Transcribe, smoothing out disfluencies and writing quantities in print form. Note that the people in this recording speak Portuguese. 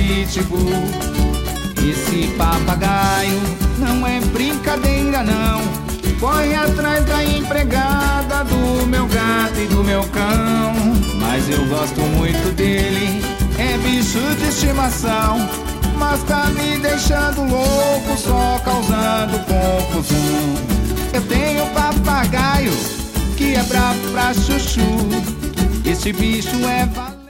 pitbull. Esse papagaio não é brincadeira não. Corre atrás da empregada, do meu gato e do meu cão. Mas eu gosto muito dele, é bicho de estimação. Mas tá me deixando louco, só causando confusão. Eu tenho um papagaio que é bravo pra chuchu. Esse bicho é valente.